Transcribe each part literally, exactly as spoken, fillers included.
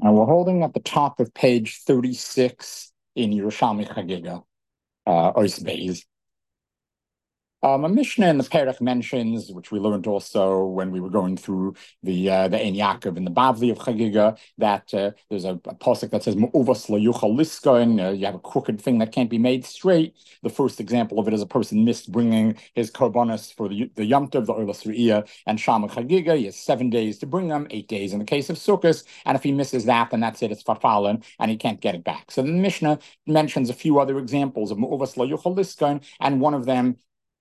And we're holding at the top of page thirty-six in Yerushalmi Chagiga, uh, Ois Beis. Um, a Mishnah in the Perek mentions, which we learned also when we were going through the uh, the Ein Yaakov and the Bavli of Chagiga, that uh, there's a, a pasuk that says "Me'uvas lo yuchal liskoin." Uh, you have a crooked thing that can't be made straight. The first example of it is a person missed bringing his korbanos for the the Yom Tov, the Olas Re'iyah, and Shama Chagiga. He has seven days to bring them, eight days in the case of Sukkot, and if he misses that, then that's it. It's farfallen, and he can't get it back. So the Mishnah mentions a few other examples of Me'uvas lo yuchal liskoin, and one of them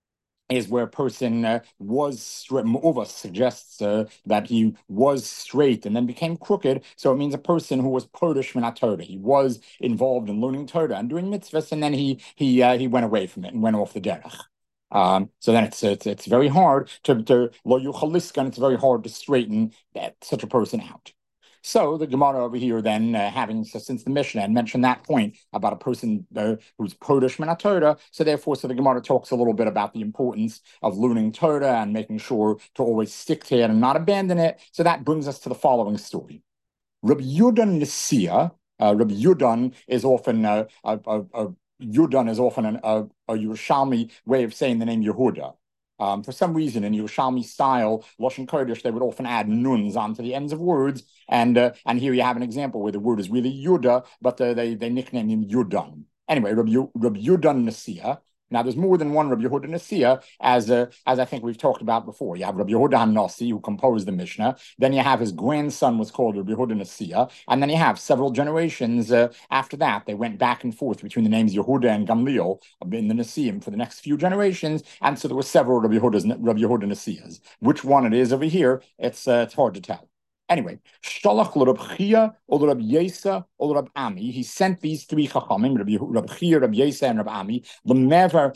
is where a person uh, was straight. Mu'uvas suggests uh, that he was straight and then became crooked. So it means a person who was Polish min Torah. He was involved in learning Torah and doing mitzvahs, and then he he uh, he went away from it and went off the derech. Um, so then it's, it's it's very hard to to lo yuchal and it's very hard to straighten that such a person out. So the Gemara over here then, uh, having, so since the Mishnah had mentioned that point about a person uh, who's Kodesh min Torah, so therefore, so the Gemara talks a little bit about the importance of learning Torah and making sure to always stick to it and not abandon it. So that brings us to the following story. Rabbi Yudan Nisia, uh, Rabbi Yudan is often uh, a, a, a Yudan is often an, a, a Yerushalmi way of saying the name Yehuda. Um, for some reason, in Yerushalmi style, Lashon Kodesh, they would often add nuns onto the ends of words, and uh, and here you have an example where the word is really Yuda, but uh, they they nickname him Yudan. Anyway, Rabbi, Rabbi Yudan Nasiya. Now, there's more than one Rabbi Yehuda Nasiya, as uh, as I think we've talked about before. You have Rabbi Yehuda HaNasi, who composed the Mishnah. Then you have his grandson was called Rabbi Yehuda Nasiya. And then you have several generations uh, after that. They went back and forth between the names Yehuda and Gamliel in the Nasiim for the next few generations. And so there were several Rabbi Yehudas, Rabbi Yehuda Nasiyas. Which one it is over here, it's, uh, it's hard to tell. Anyway, Shalach l'Rab Chia, or Rab Yesa, or Rab Ami. He sent these three chachamim, Rab Chia, Rab Yesa, and Rab Ami, l'mever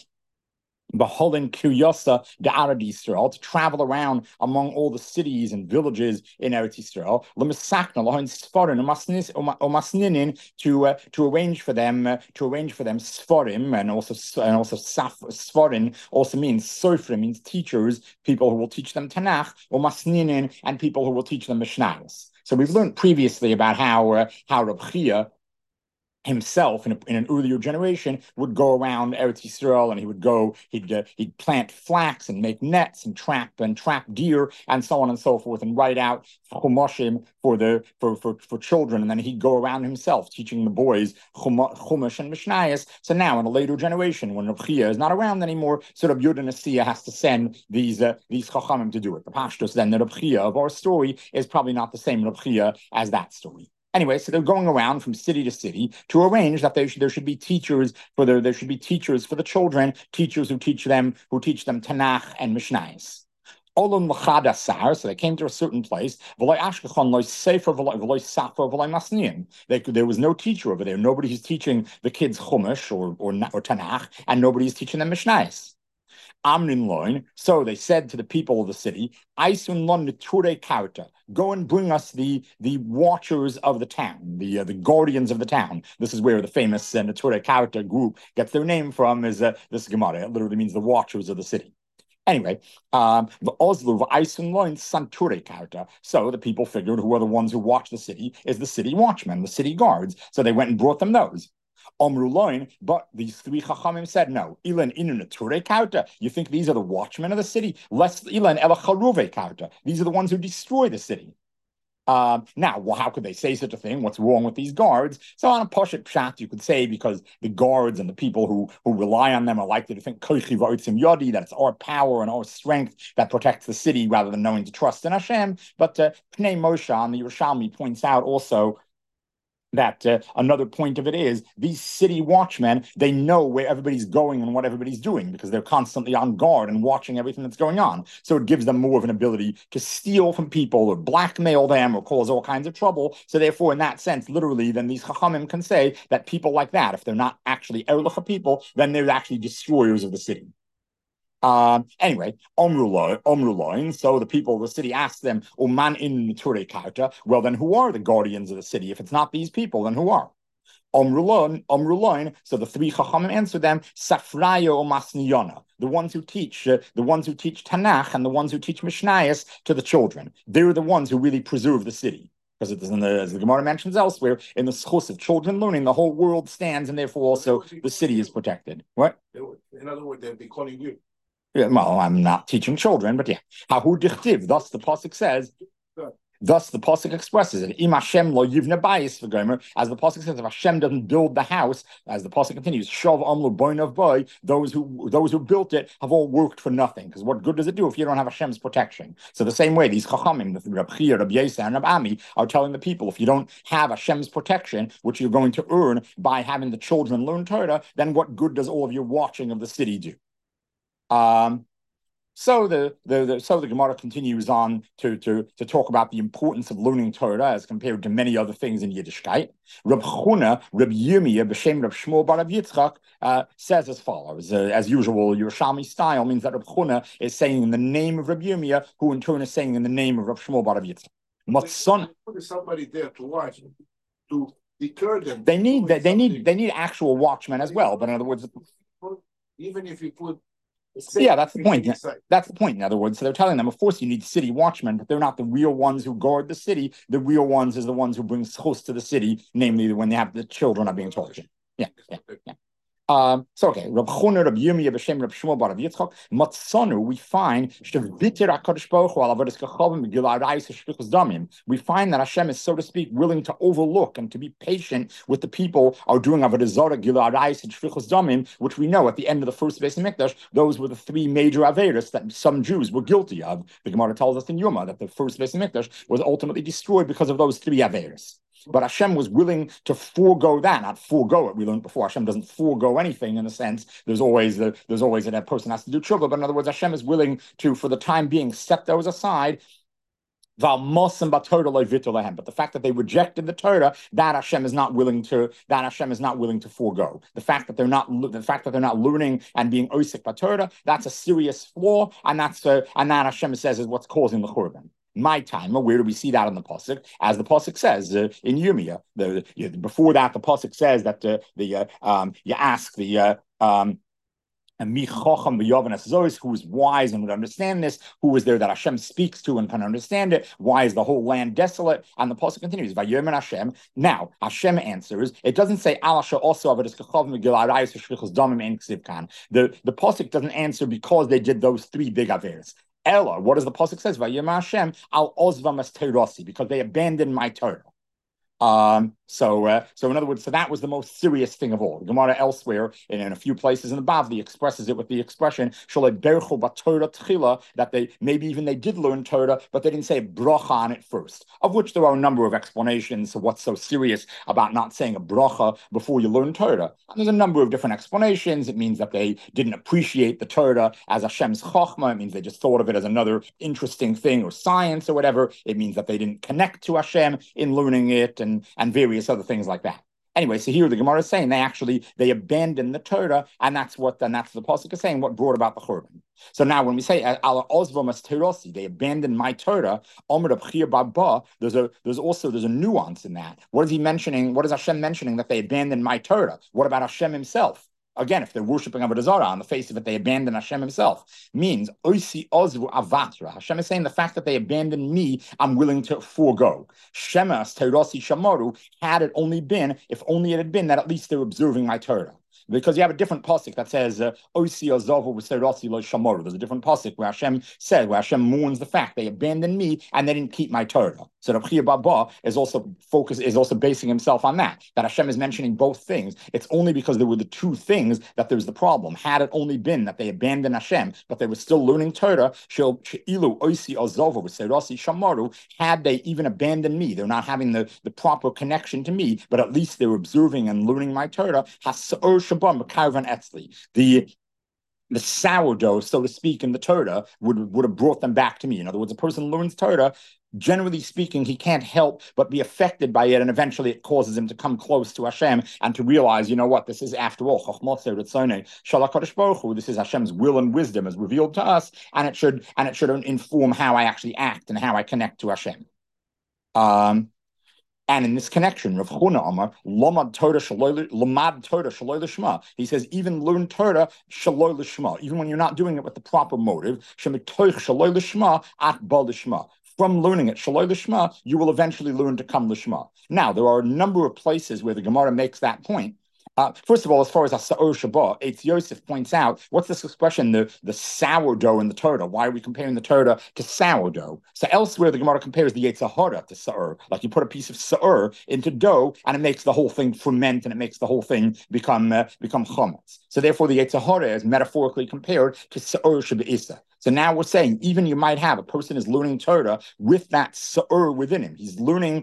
Beholin Kiryasa Arad Yisrael, to travel around among all the cities and villages in Eretz Yisrael, L'Masakna Lahain Sfarim Umasninin, to uh, to arrange for them uh, to arrange for them Sfarim, and also and also Saf, Sfarim also means Sofrim, means teachers, people who will teach them Tanakh, Umasninin, and people who will teach them Mishnayos. So we've learned previously about how uh, how Rab Chia himself in, a, in an earlier generation would go around Eretz Yisrael, and he would go, he'd uh, he'd plant flax and make nets and trap and trap deer and so on and so forth, and write out chumashim for the for, for for children, and then he'd go around himself teaching the boys chumash and mishnayos. So now in a later generation, when Reb Chia is not around anymore, so Reb Yehuda Nasiya has to send these uh, these chachamim to do it. The pashtus then, the Reb Chia of our story is probably not the same Reb Chia as that story. Anyway, so they're going around from city to city to arrange that there should, there should be teachers for their, there should be teachers for the children, teachers who teach them, who teach them Tanakh and Mishnayos. Olam l'chadasar, so they came to a certain place. They, there was no teacher over there. Nobody's teaching the kids Chumash or, or, or Tanakh, and nobody's teaching them Mishnayos. Amnin loin. So they said to the people of the city, Aisun lon niture karta. Go and bring us the the watchers of the town, the uh, the guardians of the town. This is where the famous uh, Niture Karta group gets their name from. Is uh, this Gemara? It literally means the watchers of the city. Anyway, um, the Oslo Aisun loin santure karta. So the people figured who are the ones who watch the city is the city watchmen, the city guards. So they went and brought them those. Omruloin, but these three chachamim said no. Ilan inunature kauta. You think these are the watchmen of the city? Less ilan elacharuve kauta. These are the ones who destroy the city. Uh, now, well, how could they say such a thing? What's wrong with these guards? So on a poshet pshat, you could say because the guards and the people who who rely on them are likely to think koichi v'otzim yodi, that it's our power and our strength that protects the city rather than knowing to trust in Hashem. But uh, Pnei Moshe on the Yerushalmi points out also that uh, another point of it is these city watchmen, they know where everybody's going and what everybody's doing because they're constantly on guard and watching everything that's going on. So it gives them more of an ability to steal from people or blackmail them or cause all kinds of trouble. So therefore, in that sense, literally, then these chachamim can say that people like that, if they're not actually erlicha people, then they're actually destroyers of the city. Um, anyway, Omruloin, so the people of the city asked them, Oman in Ture Karta, well then who are the guardians of the city? If it's not these people, then who are? Omruloin, Omruloin, so the three Chachamim answered them, Safraya or Masniyana, the ones who teach, uh, the ones who teach Tanakh and the ones who teach Mishnayos to the children. They're the ones who really preserve the city. because it doesn't, as the Gemara mentions elsewhere, in the schus of children learning, the whole world stands, and therefore also the city is protected. What? In other words, they'd be calling you. Yeah, well, I'm not teaching children, but yeah. Hahu dichtiv. Thus the pasuk says. Thus, the pasuk expresses it. Im Hashem lo yivne bayis v'gomer, as the pasuk says, if Hashem doesn't build the house, as the pasuk continues, shav amlu boinav boy, those who those who built it have all worked for nothing. Because what good does it do if you don't have Hashem's protection? So the same way, these chachamim, the Rab Chia, Rab Yesa, and Rab Ami, are telling the people, if you don't have Hashem's protection, which you're going to earn by having the children learn Torah, then what good does all of your watching of the city do? Um. So the, the, the so the Gemara continues on to, to, to talk about the importance of learning Torah as compared to many other things in Yiddishkeit. Reb Chuna, Reb Yirmiyah, B'Shem Reb Shmuel bar Rav Yitzchak, uh, says as follows. Uh, as usual, Yerushalmi style means that Reb Chuna is saying in the name of Reb Yirmiyah, who in turn is saying in the name of Reb Shmuel bar Rav Yitzchak. Matzon. Put somebody there to watch, to deter them. They need they, they need they need actual watchmen as well. But in other words, even if you put. Yeah, that's the point. That's the point, in other words. So they're telling them, of course, you need city watchmen, but they're not the real ones who guard the city. The real ones is the ones who bring schos to the city, namely when they have the children are being tortured. Yeah, yeah, yeah. Um, so okay, Rab Chuna, Rab Yirmiyah, B'Shem Rab Shmuel bar Rav Yitzchak, Matzonu, we find Sheviter HaKadosh Baruch Hu al avodas kachavim Megillah Arayis Shvichus Damim. We find that Hashem is, so to speak, willing to overlook and to be patient with the people are doing avodah zarah, Gillah Arayis and Shvichus Damim, which we know at the end of the first Beis Hamikdash, those were the three major averos that some Jews were guilty of. The Gemara tells us in Yoma that the first Beis Hamikdash was ultimately destroyed because of those three averos. But Hashem was willing to forego that, not forego it. We learned before Hashem doesn't forego anything in a sense. There's always the, there's always that a person has to do tshuva. But in other words, Hashem is willing to, for the time being, set those aside. But the fact that they rejected the Torah, that Hashem is not willing to, that Hashem is not willing to forego. The fact that they're not, the fact that they're not learning and being osik by Torah, that's a serious flaw, and that's a, and that Hashem says is what's causing the churban. My time, where do we see that in the pasuk? As the pasuk says uh, in Yirmiyah, the, the before that the pasuk says that uh, the uh, um, you ask the uh, um, and mi chacham v'yavanas zois, who is wise and would understand this, who is there that Hashem speaks to and can understand it. Why is the whole land desolate? And the pasuk continues, Vayomer Hashem. Now Hashem answers. It doesn't say Alasha also avodas kachavim Megillah Arayis Shvichus Damim ein ksiv kan. The the pasuk doesn't answer because they did those three big averos. Ella, what does the pasuk says? Vayomer Hashem al ozvam as teirasi, because they abandoned my Torah. Um, so, uh, so in other words, so that was the most serious thing of all. The Gemara elsewhere, and in a few places in the Bavli, expresses it with the expression "Shalei berchu b'Torah tchila," that they maybe even they did learn Torah, but they didn't say a bracha on it first. Of which there are a number of explanations of what's so serious about not saying a bracha before you learn Torah. And there's a number of different explanations. It means that they didn't appreciate the Torah as Hashem's chachma. It means they just thought of it as another interesting thing or science or whatever. It means that they didn't connect to Hashem in learning it. And And, and various other things like that. Anyway, so here the Gemara is saying they actually, they abandoned the Torah, and that's what, and that's the pasuk is saying, what brought about the Churban. So now when we say, Ala Ozvam as Terosi, they abandoned my Torah, Omer Abchir Baba, there's a, there's also, there's a nuance in that. What is he mentioning? What is Hashem mentioning that they abandoned my Torah? What about Hashem himself? Again, if they're worshiping Avodah Zarah, on the face of it, they abandon Hashem himself. Means, Oisi Ozvu Avatra. Hashem is saying the fact that they abandoned me, I'm willing to forego. Shemas Teirasi Shamaru, had it only been, if only it had been that at least they're observing my Torah. Because you have a different pasuk that says Oisi Azavu V'Seirasi Lo Shamaru. There's a different pasuk where Hashem said, where Hashem mourns the fact they abandoned me and they didn't keep my Torah. So Reb Chia Baba is also focus is also basing himself on that. That Hashem is mentioning both things. It's only because there were the two things that there's the problem. Had it only been that they abandoned Hashem, but they were still learning Torah, Sheilu Oisi Azavu V'Seirasi Shamaru. Had they even abandoned me, they're not having the, the proper connection to me, but at least they're observing and learning my Torah. The the sourdough, so to speak, in the Torah would, would have brought them back to me. In other words, a person learns Torah, generally speaking, he can't help but be affected by it, and eventually it causes him to come close to Hashem and to realize, you know what, this is after all, this is Hashem's will and wisdom as revealed to us, and it should and it should inform how I actually act and how I connect to Hashem. Um. And in this connection, Rav Chuna Amar, Lomad Torah Shaloi Lomad Torah Shaloi Lishma. He says, even learn Torah Shaloi Lishma, even when you're not doing it with the proper motive. Shemitoich Shaloi Lishma At Ba Lishma. from learning it Shaloi Lishma, you will eventually learn to come Lishma. Now, there are a number of places where the Gemara makes that point. Uh, first of all, as far as Asa'or Shabbat, Eitz Yosef points out, what's this expression, the, the sourdough in the Torah? Why are we comparing the Torah to sourdough? So elsewhere, the Gemara compares the Yetzer Hara to Sa'or. Like you put a piece of Sa'or into dough, and it makes the whole thing ferment, and it makes the whole thing become uh, become chametz. So therefore, the Yetzer Hara is metaphorically compared to Sa'or Shabbat. So now we're saying, even you might have a person is learning Torah with that Sa'or within him. He's learning,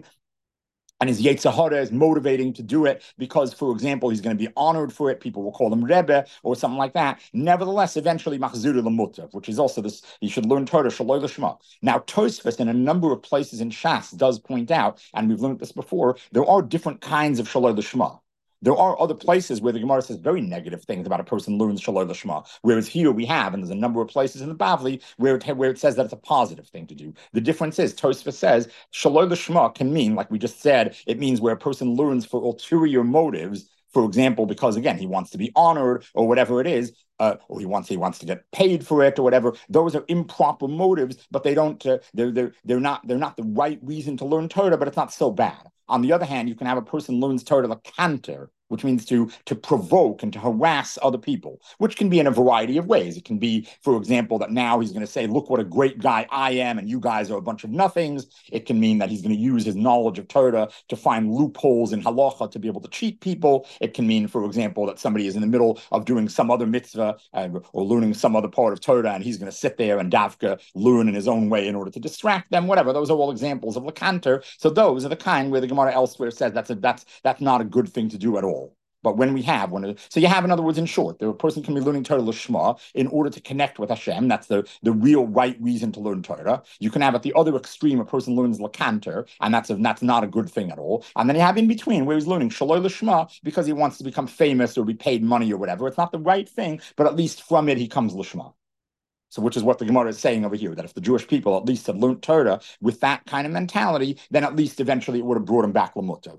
and his Yetzer Hara is motivating to do it because, for example, he's going to be honored for it. People will call him Rebbe or something like that. Nevertheless, eventually, Machzir L'Mutav, which is also this, he should learn Torah, Shaloi L'Shma. Now, Tosfos, in a number of places in Shas, does point out, and we've learned this before, there are different kinds of Shaloi L'Shma. There are other places where the Gemara says very negative things about a person learns Shaloi L'Shma, whereas here we have, and there's a number of places in the Bavli where it, where it says that it's a positive thing to do. The difference is, Tosfos says, Shaloi L'Shma can mean, like we just said, it means where a person learns for ulterior motives, for example, because, again, he wants to be honored or whatever it is, uh, or he wants he wants to get paid for it or whatever. Those are improper motives, but they don't, uh, they're, they're, they're, not, they're not the right reason to learn Torah, but it's not so bad. On the other hand, you can have a person learns Torah l'kanter, which means to, to provoke and to harass other people, which can be in a variety of ways. It can be, for example, that now he's going to say, look what a great guy I am, and you guys are a bunch of nothings. It can mean that he's going to use his knowledge of Torah to find loopholes in halacha to be able to cheat people. It can mean, for example, that somebody is in the middle of doing some other mitzvah uh, or learning some other part of Torah, and he's going to sit there and davka learn in his own way in order to distract them, whatever. Those are all examples of l'kanter. So those are the kind where the Gemara elsewhere says that's a, that's that's not a good thing to do at all. But when we have one, so you have, in other words, in short, the person can be learning Torah l'shma in order to connect with Hashem. That's the, the real right reason to learn Torah. You can have at the other extreme, a person learns l'kanter, and that's a, that's not a good thing at all. And then you have in between where he's learning shaloi l'shma because he wants to become famous or be paid money or whatever. It's not the right thing, but at least from it he comes l'shma. So, which is what the Gemara is saying over here, that if the Jewish people at least had learned Torah with that kind of mentality, then at least eventually it would have brought him back l'mutav.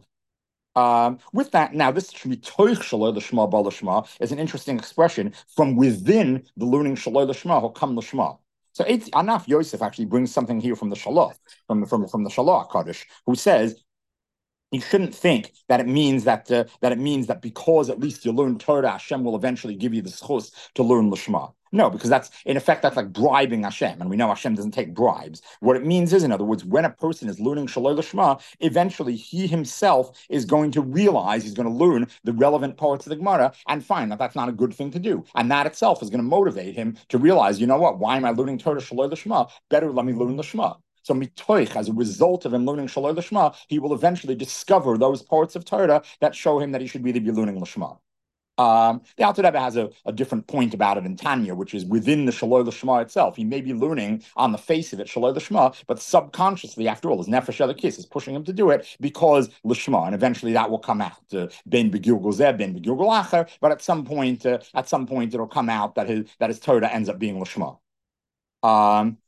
Um, with that, now this mitoich shaloi l'shma ba l'shma is an interesting expression from within the learning shaloi l'shma will come l'shma. So Anaf Yosef actually brings something here from the Shalah, from from from the Shalah Kaddish, who says you shouldn't think that it means that uh, that it means that because at least you learn Torah, Hashem will eventually give you the schus to learn l'shma. No, because that's, in effect, that's like bribing Hashem, and we know Hashem doesn't take bribes. What it means is, in other words, when a person is learning Shaloi L'Shma, eventually he himself is going to realize, he's going to learn the relevant parts of the Gemara and find that that's not a good thing to do. And that itself is going to motivate him to realize, you know what, why am I learning Torah Shaloi L'Shma? Better let me learn L'Shma. So mitoich, as a result of him learning Shaloi L'Shma, he will eventually discover those parts of Torah that show him that he should really be learning L'Shma. Um, the Alter Rebbe has a, a different point about it in Tanya, which is within the Shaloi L'Shma itself. He may be learning on the face of it Shaloi L'Shma, but subconsciously, after all, his nefesh elokis is pushing him to do it because L'Shma, and eventually that will come out. Uh, ben begilgul zeh, ben begilgul acher. But at some point, uh, at some point, it'll come out that his that his Torah ends up being L'Shma. Um.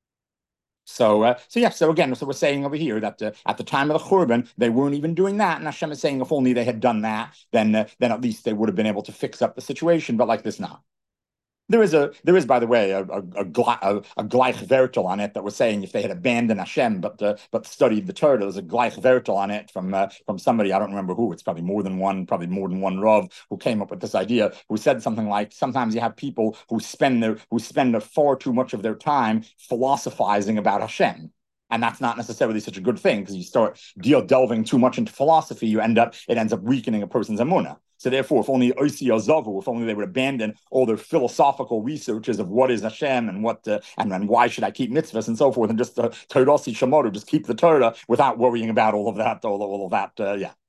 So, uh, so yeah. So again, so we're saying over here that uh, at the time of the Churban, they weren't even doing that, and Hashem is saying if only they had done that, then uh, then at least they would have been able to fix up the situation. But like this now. There is a there is, by the way, a a, a, a gleich vertel on it that was saying if they had abandoned Hashem but uh, but studied the Torah, there's a gleich vertel on it from uh, from somebody, I don't remember who. It's probably more than one, probably more than one Rav who came up with this idea, who said something like sometimes you have people who spend their who spend far too much of their time philosophizing about Hashem. And that's not necessarily such a good thing, because you start deal delving too much into philosophy, you end up it ends up weakening a person's emunah. So therefore, if only Osi Azavu, if only they would abandon all their philosophical researches of what is Hashem and what uh, and, and why should I keep mitzvahs and so forth, and just uh, Torasi Shamoru, just keep the Torah without worrying about all of that, all, all of that, uh, yeah.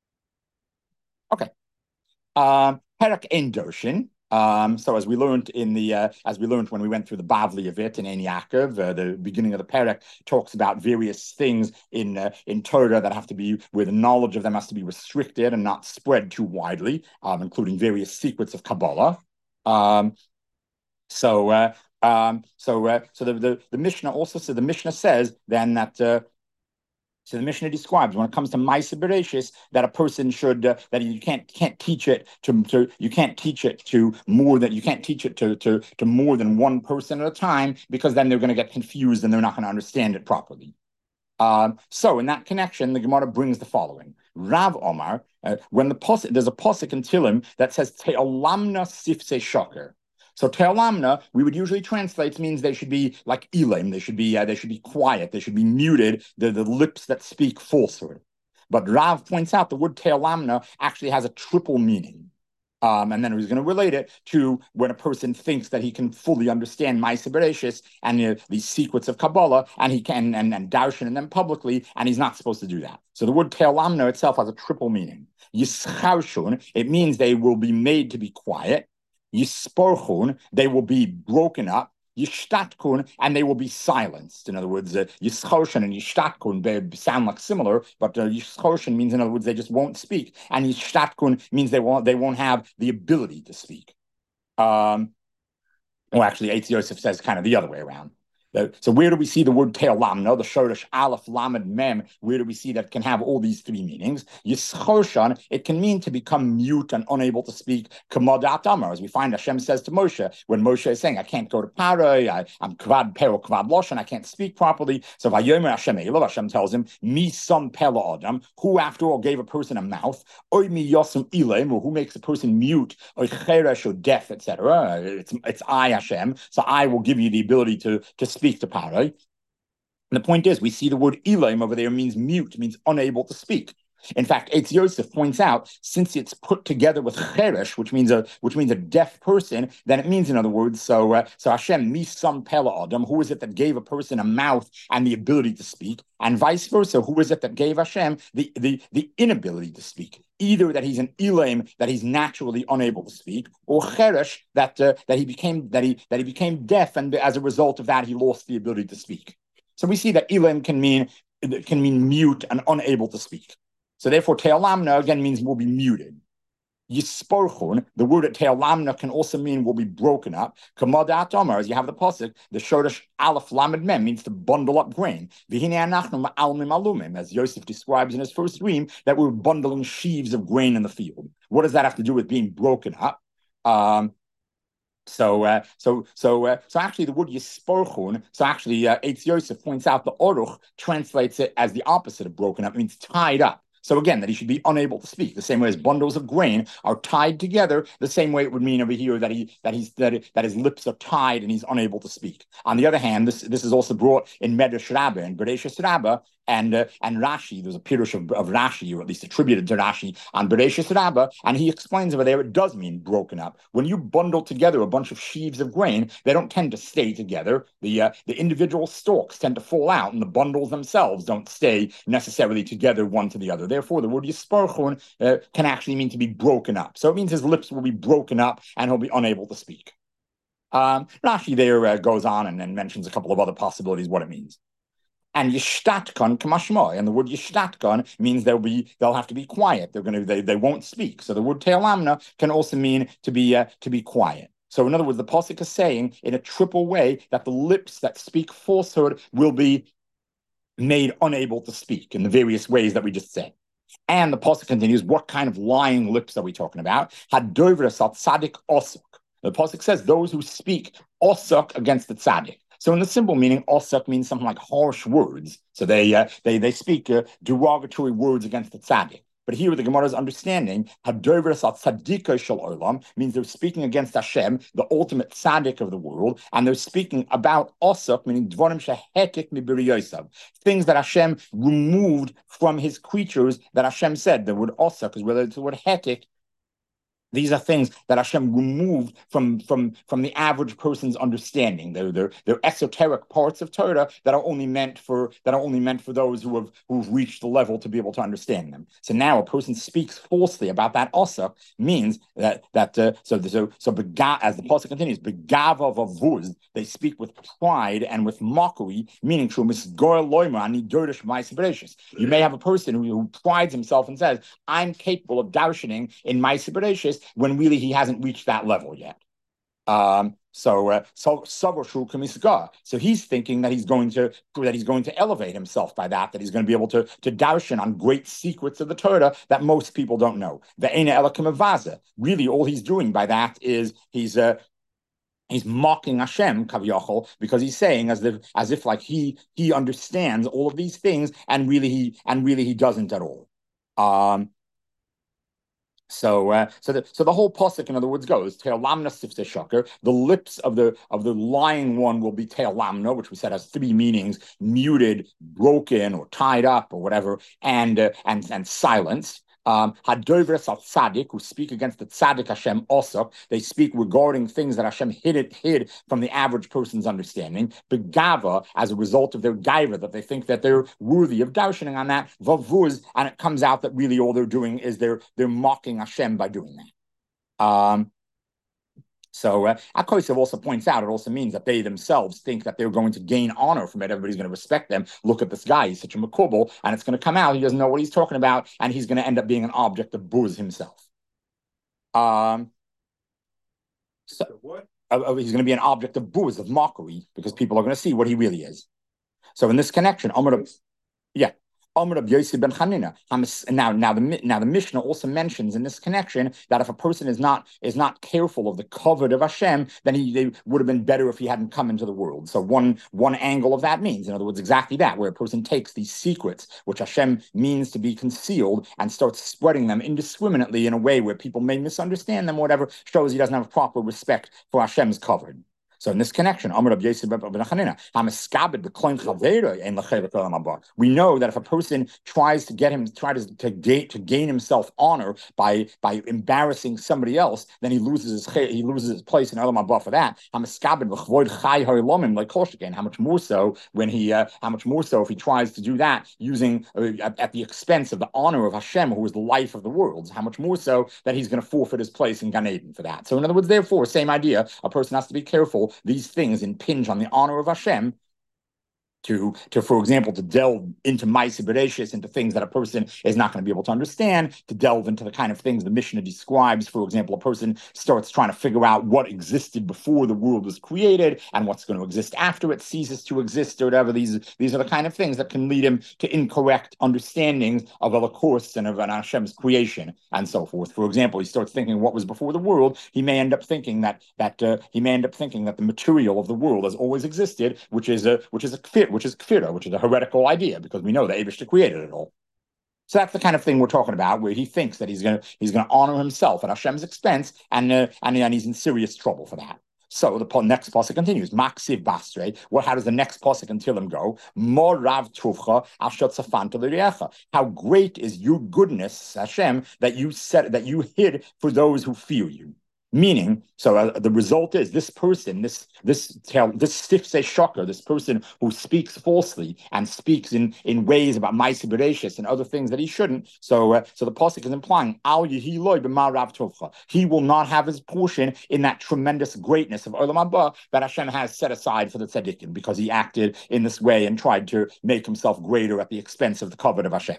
Okay. Um, Perek Ein Darshin. Um, so as we learned in the uh, as we learned when we went through the Bavli of it in Ein Yaakov, uh, the beginning of the Perek talks about various things in uh, in Torah that have to be, where the knowledge of them has to be restricted and not spread too widely, um, including various secrets of Kabbalah. Um, so uh, um, so uh, so the, the the Mishnah also says the Mishnah says then that. Uh, So the Mishnah describes when it comes to Ma'aseh Bereshis that a person should uh, that you can't can't teach it to, to you can't teach it to more than you can't teach it to to to more than one person at a time, because then they're going to get confused and they're not going to understand it properly. Um, so in that connection, the Gemara brings the following: Rav Omar, uh, when the posik, there's a posik in Tilim that says Te'olamna sifse shoker. So teolamna, we would usually translate, means they should be like elim, they should be uh, they should be quiet, they should be muted, the, the lips that speak falsehood. But Rav points out the word teolamna actually has a triple meaning. Um, and then he's going to relate it to when a person thinks that he can fully understand Ma'aseh Bereshis and uh, the secrets of Kabbalah, and he can and, and darshan in them publicly, and he's not supposed to do that. So the word teolamna itself has a triple meaning. Yischarshun, it means they will be made to be quiet. Yisporchun, they will be broken up. Yishtatkun, and they will be silenced. In other words, uh, Yishchoshen and Yishtatkun sound like similar, but uh, Yishchoshen means, in other words, they just won't speak, and Yishtatkun means they won't they won't have the ability to speak. Um, well, actually, Eitz Yosef says kind of the other way around. So where do we see the word teolamna, the shoresh aleph lamed mem? Where do we see that can have all these three meanings? Yischorshan, it can mean to become mute and unable to speak. Kamadat amar, as we find Hashem says to Moshe when Moshe is saying, "I can't go to Paray, I, I'm kvad pero kvad loshan, I can't speak properly." So Vayomer Hashem Elav, Hashem tells him, "Mi some pela adam," who after all gave a person a mouth, oy mi yosem ilem, or who makes a person mute, oy cheresh or deaf, et cetera. It's it's I Hashem, so I will give you the ability to to speak. Speak to Paray. And the point is, we see the word Elam over there means mute, means unable to speak. In fact, Eitz Yosef points out, since it's put together with cheresh, which means a which means a deaf person, then it means, in other words, so uh, so Hashem misam pela adam, who is it that gave a person a mouth and the ability to speak, and vice versa, who is it that gave Hashem the the the inability to speak? Either that he's an elam, that he's naturally unable to speak, or cheresh, that uh, that he became that he that he became deaf, and as a result of that, he lost the ability to speak. So we see that elam can mean can mean mute and unable to speak. So therefore, teolamna again means will be muted. Yisporchun, the word at teolamna can also mean will be broken up. Kamadat Omar, as you have the pasuk, the shoresh aleph lamed mem means to bundle up grain. V'hine anachnu ma'almim alumim, as Yosef describes in his first dream, that we're bundling sheaves of grain in the field. What does that have to do with being broken up? Um, So, uh, so, so, uh, so actually, the word yisporchun. So actually, uh, Eitz Yosef points out the Oruch translates it as the opposite of broken up. It means tied up. So again, that he should be unable to speak, the same way as bundles of grain are tied together, the same way it would mean over here that he that he's that, that his lips are tied and he's unable to speak. On the other hand, this this is also brought in Medrash Rabbah and Bereshis Rabbah and uh, and Rashi. There's a pirush of, of Rashi, or at least attributed to Rashi, on Bereshis Rabbah, and he explains over there it does mean broken up. When you bundle together a bunch of sheaves of grain, they don't tend to stay together. The uh, the individual stalks tend to fall out, and the bundles themselves don't stay necessarily together one to the other. Therefore, the word yisparchun uh, can actually mean to be broken up. So it means his lips will be broken up and he'll be unable to speak. Um, Rashi there uh, goes on and then mentions a couple of other possibilities what it means. And yishtatkan kamashmo, and the word yishtatkan means they'll be they'll have to be quiet. They're going to they they won't speak. So the word teolamna can also mean to be uh, to be quiet. So in other words, the pasuk is saying in a triple way that the lips that speak falsehood will be made unable to speak in the various ways that we just said. And the pasuk continues, what kind of lying lips are we talking about? Hadovras al tzaddik osuk. The pasuk says those who speak osuk against the tzaddik. So in the simple meaning, osuk means something like harsh words. So they uh, they they speak uh, derogatory words against the tzaddik. But here, the Gemara's understanding, hadovras al tzaddika shel olam, means they're speaking against Hashem, the ultimate tzaddik of the world, and they're speaking about osuk, meaning dvarim shehetik mibiriyosav, things that Hashem removed from his creatures. That Hashem said the word osuk is related to the word hetik. These are things that Hashem removed from, from, from the average person's understanding. They're, they're, they're esoteric parts of Torah that are only meant for that are only meant for those who have who've reached the level to be able to understand them. So now a person speaks falsely about that also means that that uh, so so so bega, as the pasuk continues, begava vavuz, they speak with pride and with mockery, meaning true misgor loimer ani dorish ma'aseh. You may have a person who, who prides himself and says, "I'm capable of darshaning in ma'aseh," when really he hasn't reached that level yet. Um, so, uh, so, so he's thinking that he's going to that he's going to elevate himself by that, that he's going to be able to to darshan on great secrets of the Torah that most people don't know. The Eina Elakim Avaza. Really, all he's doing by that is he's uh, he's mocking Hashem Kaviyachol, because he's saying as if as if like he he understands all of these things, and really he and really he doesn't at all. Um, So, uh, so the so the whole pasuk, in other words, goes Teolamna Sifte Shoker. The lips of the of the lying one will be Teolamna, which we said has three meanings: muted, broken, or tied up, or whatever, and uh, and and silenced. Um, Hadovres al tzaddik, who speak against the tzaddik Hashem also. They speak regarding things that Hashem hid it hid from the average person's understanding. Begava, as a result of their gaiva, that they think that they're worthy of darshaning on that. Vavuz, and it comes out that really all they're doing is they're they're mocking Hashem by doing that. Um, So uh, Akosev also points out, it also means that they themselves think that they're going to gain honor from it. Everybody's going to respect them. Look at this guy, he's such a makubal, and it's going to come out, he doesn't know what he's talking about, and he's going to end up being an object of booze himself. Um, so what? Uh, he's going to be an object of booze, of mockery, because people are going to see what he really is. So in this connection, Amr, yeah. Amr Rabbi Yossi ben Chanina. Now, now the now the Mishnah also mentions in this connection that if a person is not is not careful of the covet of Hashem, then he they would have been better if he hadn't come into the world. So one one angle of that means, in other words, exactly that, where a person takes these secrets which Hashem means to be concealed and starts spreading them indiscriminately in a way where people may misunderstand them, or whatever, shows he doesn't have proper respect for Hashem's covet. So in this connection, we know that if a person tries to get him, tries to, to gain to gain himself honor by by embarrassing somebody else, then he loses his he loses his place in Olam Haba for that. How much more so when he uh, how much more so if he tries to do that using uh, at, at the expense of the honor of Hashem, who is the life of the world? How much more so that he's going to forfeit his place in Gan Eden for that? So in other words, therefore, same idea. A person has to be careful. These things impinge on the honor of Hashem. To, to, for example, to delve into Ma'aseh Bereshis, into things that a person is not going to be able to understand, to delve into the kind of things the Mishnah describes. For example, a person starts trying to figure out what existed before the world was created and what's going to exist after it ceases to exist, or whatever. These, these are the kind of things that can lead him to incorrect understandings of Elokus and of an Hashem's creation and so forth. For example, he starts thinking what was before the world. He may end up thinking that that uh, he may end up thinking that the material of the world has always existed, which is a which is a fit. which is kfira, which is a heretical idea, because we know that Eibishter created it all. So that's the kind of thing we're talking about, where he thinks that he's going to he's going to honor himself at Hashem's expense, and uh, and, and he's in serious trouble for that. So the next pasuk continues. Maksiv basre. What? How does the next pasuk until him go? More rav tuvcha ashat safanta l'riecha. How great is your goodness, Hashem, that you set that you hid for those who fear you. Meaning, so uh, the result is this person, this this this stifsei shocker, this person who speaks falsely and speaks in, in ways about Ma'aseh Bereshis and other things that he shouldn't. So, uh, so the pasuk is implying al yehi loy b'ma rav tovcha. He will not have his portion in that tremendous greatness of Olam Haba that Hashem has set aside for the tzaddikim, because he acted in this way and tried to make himself greater at the expense of the covenant of Hashem.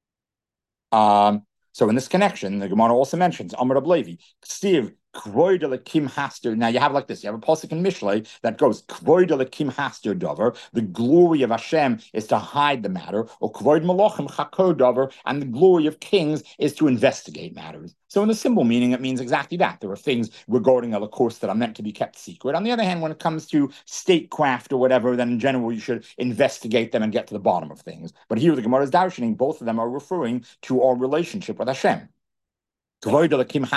Um. So in this connection, the Gemara also mentions Amar Rab Levi, Ksiv Kroidel Kim Haster. Now you have like this: you have a pasuk in Mishlei that goes Kroidel Kim Haster Dover. The glory of Hashem is to hide the matter, or Kroid Malachim Chakod Dover, and the glory of kings is to investigate matters. So in the simple meaning, it means exactly that. There are things regarding a course that are meant to be kept secret. On the other hand, when it comes to statecraft or whatever, then in general you should investigate them and get to the bottom of things. But here the Gemara is darshaning, both of them are referring to our relationship with Hashem. When you're talking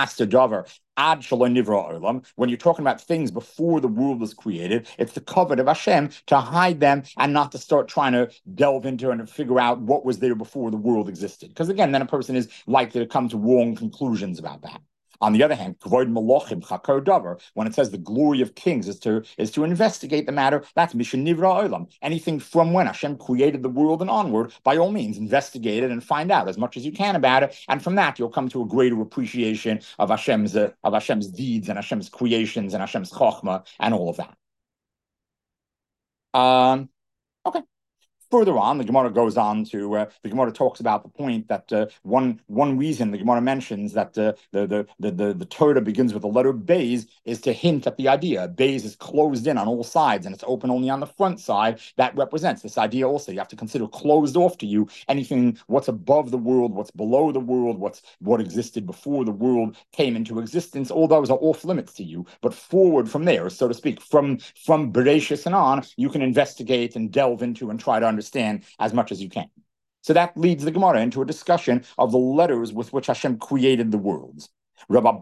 about things before the world was created, it's the covet of Hashem to hide them and not to start trying to delve into and figure out what was there before the world existed. Because again, then a person is likely to come to wrong conclusions about that. On the other hand, when it says the glory of kings is to is to investigate the matter, that's Mishan Nivra Olam. Anything from when Hashem created the world and onward, by all means, investigate it and find out as much as you can about it. And from that, you'll come to a greater appreciation of Hashem's uh, of Hashem's deeds and Hashem's creations and Hashem's chokhmah and all of that. Um, okay. Further on, the Gemara goes on to uh, the Gemara talks about the point that uh, one one reason the Gemara mentions that uh, the, the the the the Torah begins with the letter Beis is to hint at the idea Beis is closed in on all sides and it's open only on the front side. That represents this idea. Also, you have to consider closed off to you anything what's above the world, what's below the world, what's what existed before the world came into existence. All those are off limits to you. But forward from there, so to speak, from from Bereshis and on, you can investigate and delve into and try to understand understand as much as you can. So that leads the Gemara into a discussion of the letters with which Hashem created the worlds. There are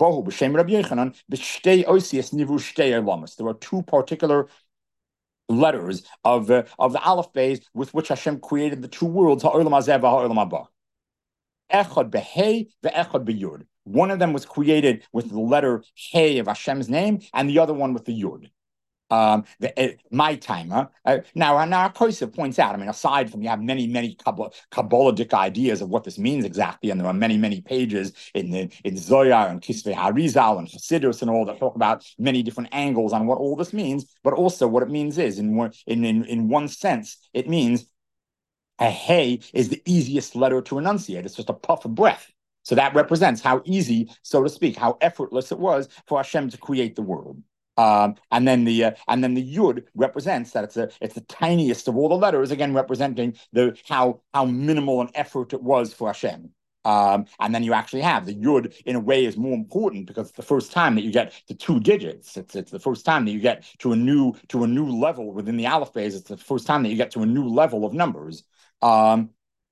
two particular letters of, uh, of the Aleph Beis with which Hashem created the two worlds, ha'olam hazeh v'ha'olam haba. Echad b'hei ve'echad b'yud. One of them was created with the letter Hey of Hashem's name, and the other one with the Yud. Um, the, uh, my timer. Uh, now, now, Kosev points out, I mean, aside from you have many, many Kabbalistic ideas of what this means exactly, and there are many, many pages in the in Zohar and Kisvei Harizal and Chassidus and all that talk about many different angles on what all this means, but also what it means is, in one, in, in, in one sense, it means a Hey is the easiest letter to enunciate. It's just a puff of breath. So that represents how easy, so to speak, how effortless it was for Hashem to create the world. Um, and then the uh, and then the Yud represents that it's a it's the tiniest of all the letters, again representing the how how minimal an effort it was for Hashem. Um, and then you actually have the Yud in a way is more important because it's the first time that you get to two digits. It's it's the first time that you get to a new to a new level within the Aleph Beis. It's the first time that you get to a new level of numbers. Um,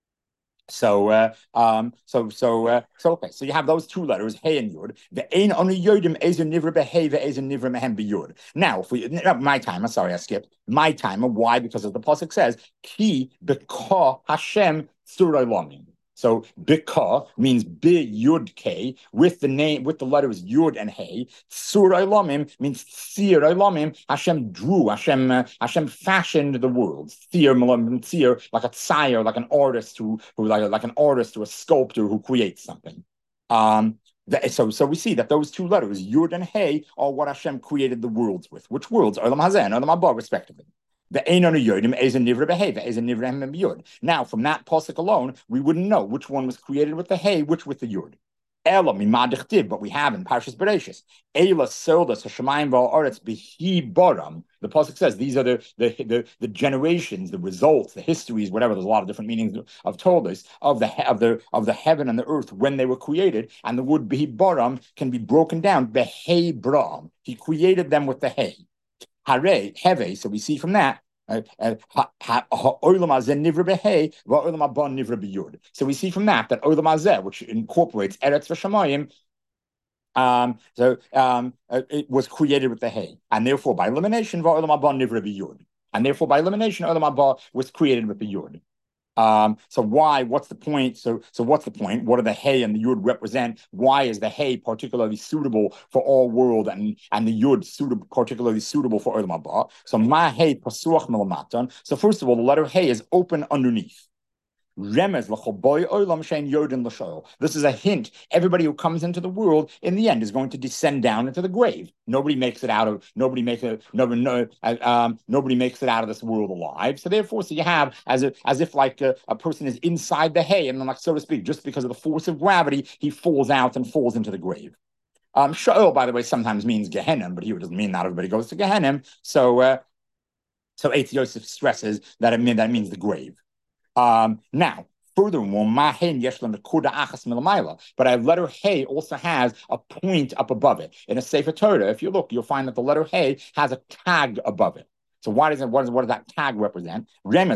So, uh, um, so, so, uh, so, okay. So you have those two letters, Hey and Yud. The ein only yodim ezer nivra behei ve'ezer nivra mehem b'yud. Now, if we, no, my timer, sorry, I skipped my timer. Why? Because as the pasuk says, Ki b'ka Hashem tzurei lamim. So bika means bi yud k with the name with the letters yud and hey. Tsur olamim means tzir olamim. Hashem drew, Hashem uh, Hashem fashioned the world. Tzir tzir like a tzire, like an artist who who like like an artist or a sculptor who creates something. Um, the, so so we see that those two letters yud and hey are what Hashem created the worlds with. Which worlds? Olam hazeh and Olam haba, respectively. The ein on a yodim is a nivra beheva is a nivra hem yud. Now, from that pasuk alone, we wouldn't know which one was created with the hey, which with the yud. Ela mimadichtiv, but we have in Parshas Bereshis. Ela soldas hashemayim va'aretz behi baram. The pasuk says these are the, the the the generations, the results, the histories, whatever. There's a lot of different meanings of toldos of the of the of the heaven and the earth when they were created. And the word behi baram can be broken down behei bram. He created them with the hey. Hare, heve, so we see from that. Uh, uh, so we see from that that Olam Hazeh, which incorporates Eretz v'Shamayim, um, so um, uh, it was created with the hay, and therefore by elimination, Olam Haba Nivra b'Yud, and therefore by elimination, Olam Haba was created with the Yud. Um, so why? What's the point? So, so what's the point? What do the Hey and the Yud represent? Why is the Hey particularly suitable for all world, and and the Yud suitable, particularly suitable for Olam Haba? So Ma Hey Pasuach Melamatan. So first of all, the letter Hey is open underneath. Remez l'choboy olam shein yodin l'shoel. This is a hint. Everybody who comes into the world, in the end, is going to descend down into the grave. Nobody makes it out of. Nobody makes it. Nobody, no, um, nobody makes it out of this world alive. So therefore, so you have as a, as if like a, a person is inside the hay, and then, like so to speak, just because of the force of gravity, he falls out and falls into the grave. Um, Sheol, by the way, sometimes means Gehenna, but here it doesn't mean not everybody goes to Gehenna. So, uh, so Eitz Yosef stresses that it mean that means the grave. Um, now, furthermore, but a letter Hey also has a point up above it. In a Sefer Torah, if you look, you'll find that the letter Hey has a tag above it. So why does it, what, does, what does that tag represent?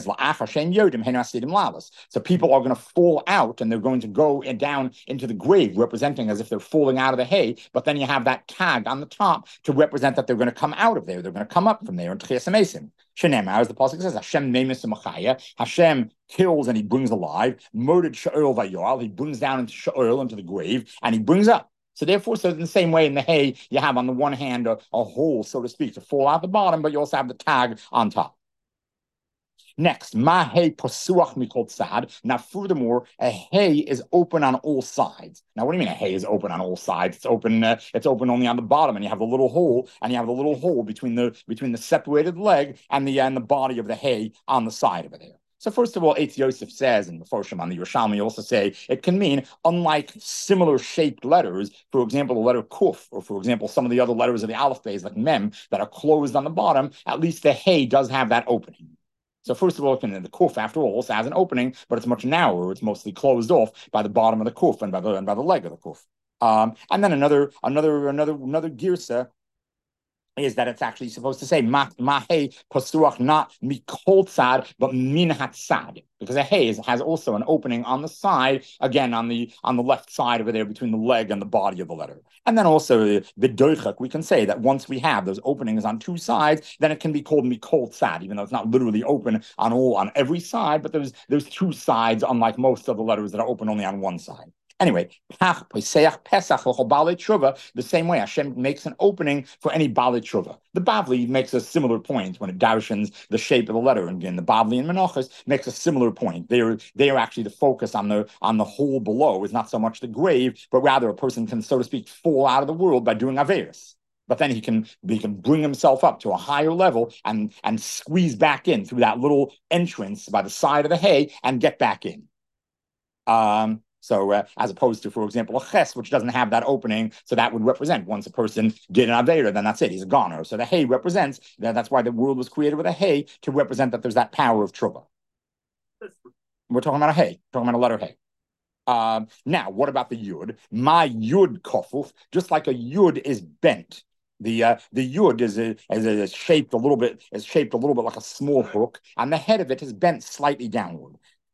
So people are going to fall out and they're going to go in, down into the grave, representing as if they're falling out of the hay. But then you have that tag on the top to represent that they're going to come out of there. They're going to come up from there. And Tchias Amesim. Shenemar, as the pasuk says, Hashem nemes machaya. Hashem kills and he brings alive. Murdered Sheol vayol. He brings down into Sheol, into the grave, and he brings up. So therefore, so in the same way in the hay, you have on the one hand a, a hole, so to speak, to fall out the bottom, but you also have the tag on top. Next, ma hay pasuach mikol tzad. Now, furthermore, a hay is open on all sides. Now, what do you mean a hay is open on all sides? It's open. Uh, it's open only on the bottom, and you have a little hole, and you have a little hole between the between the separated leg and the and the body of the hay on the side over there. So first of all, Eitz Yosef says, and the Forshim on the Yerushalmi also say, it can mean, unlike similar shaped letters, for example, the letter Kuf, or for example, some of the other letters of the Aleph Beis, like Mem, that are closed on the bottom, at least the Hey does have that opening. So first of all, the Kuf, after all, also has an opening, but it's much narrower. It's mostly closed off by the bottom of the Kuf and by the, and by the leg of the Kuf. Um, and then another, another, another, another girsa is that it's actually supposed to say mahe pasuach, not mikol tzad, but min hatzad, because a hey is, has also an opening on the side, again on the on the left side over there between the leg and the body of the letter. And then also the doichak, we can say that once we have those openings on two sides, then it can be called mikol tzad, even though it's not literally open on all on every side, but there's there's two sides, unlike most of the letters that are open only on one side. Anyway, the same way Hashem makes an opening for any Baalei Tshuva. The Bavli makes a similar point when it darshans the shape of the letter. And again, the Bavli and Menachos makes a similar point. They are they are actually the focus on the on the hole below is not so much the grave, but rather a person can, so to speak, fall out of the world by doing Averis. But then he can he can bring himself up to a higher level and and squeeze back in through that little entrance by the side of the hay and get back in. Um. So uh, as opposed to, for example, a ches, which doesn't have that opening, so that would represent once a person did an Avera, then that's it, he's a goner. So the hay represents, that, that's why the world was created with a hay, to represent that there's that power of Truvah. We're talking about a hay, talking about a letter hay. Um, now, what about the Yud? My Yud kofuf, just like a Yud is bent. The uh, the Yud is, a, is, a, is shaped a little bit, is shaped a little bit like a small hook, and the head of it is bent slightly downward.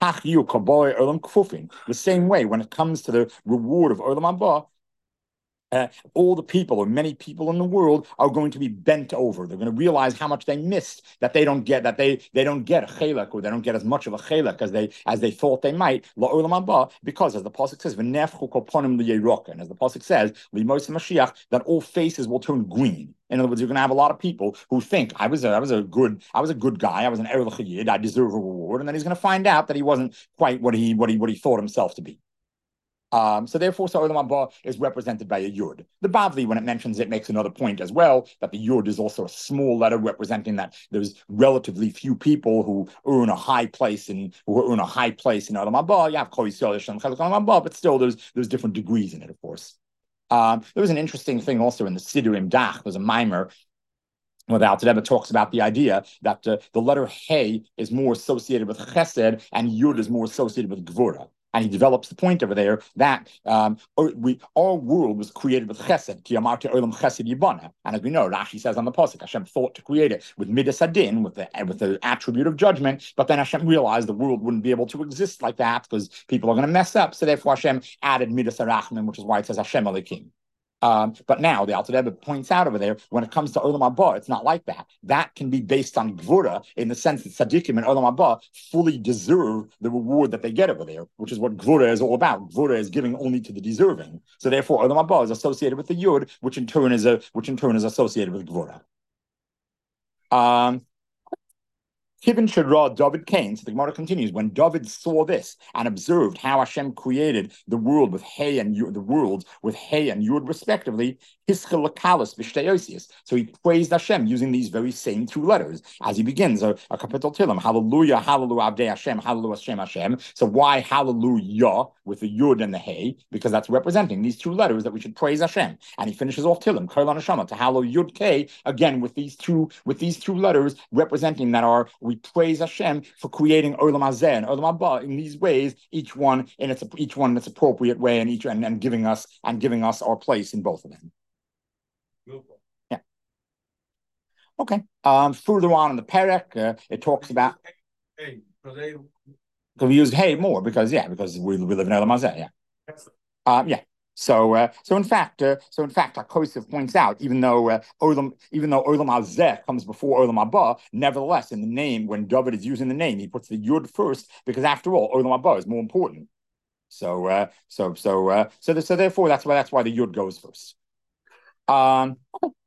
The same way, when it comes to the reward of Olam Haba, uh, all the people, or many people in the world, are going to be bent over. They're going to realize how much they missed, that they don't get that they they don't get a chelek, or they don't get as much of a chelek as they as they thought they might. La'olam haba, because as the pasuk says, v'nefchu kol ponim liyeroka, and as the pasuk says, limos Mashiach, that all faces will turn green. In other words, you're going to have a lot of people who think I was a, I was a good I was a good guy, I was an erel chayid, I deserve a reward, and then he's going to find out that he wasn't quite what he what he what he thought himself to be. Um, so therefore, so Olam Haba is represented by a Yud. The Bavli, when it mentions it, makes another point as well, that the Yud is also a small letter representing that there's relatively few people who earn a high place in who earn a high place in Olam Haba. You have Kol Yisrael, Shem Chelek Olam Haba, but still there's there's different degrees in it, of course. Um, there was an interesting thing also in the Sidurim Dach. There's a mimer where the Alter Rebbe talks about the idea that uh, the letter Hey is more associated with Chesed and Yud is more associated with Gvura. And he develops the point over there that um, we our world was created with Chesed. Ki amarti olam Chesed yibana. And as we know, Rashi says on the pasuk, Hashem thought to create it with midas adin, with the with the attribute of judgment. But then Hashem realized the world wouldn't be able to exist like that because people are going to mess up. So therefore, Hashem added midas arachman, which is why it says Hashem Elokim. Um, but now the Alter Rebbe points out over there, when it comes to Olam Haba, it's not like that. That can be based on Gvura in the sense that Tzaddikim and Olam Haba fully deserve the reward that they get over there, which is what Gvura is all about. Gvura is giving only to the deserving. So therefore, Olam Haba is associated with the Yud, which in turn is a which in turn is associated with Gvura. Um, Kivin Shadra David Cain, so the Gemara continues, when David saw this and observed how Hashem created the world with Hey and Yud, the worlds with Hey and Yud respectively, so he praised Hashem using these very same two letters as he begins a, a capital Tilim, Hallelujah, Hallelujah, Avdei Hashem, Hallelujah, Hashem, Hashem. So why Hallelujah with the Yud and the Hey? Because that's representing these two letters that we should praise Hashem. And he finishes off Tilim, Karlan Hashama, to Hallow Yud K, again with these two with these two letters representing that are we praise Hashem for creating Olam Hazeh and Olam Haba in these ways, each one in its each one in its appropriate way, and each and, and giving us and giving us our place in both of them. Yeah. Okay. Um, further on in the Perek, uh, it talks about. Hey, because we use hey more because yeah because we, we live in Olam Hazeh, yeah. Um, yeah. So, uh, so in fact, uh, so in fact, Akosef points out, even though uh, Olam, even though Olam Hazeh comes before Olam Haba, nevertheless, in the name, when David is using the name, he puts the Yud first because, after all, Olam Haba is more important. So, uh, so, so, uh, so, the, so, therefore, that's why that's why the Yud goes first. Um,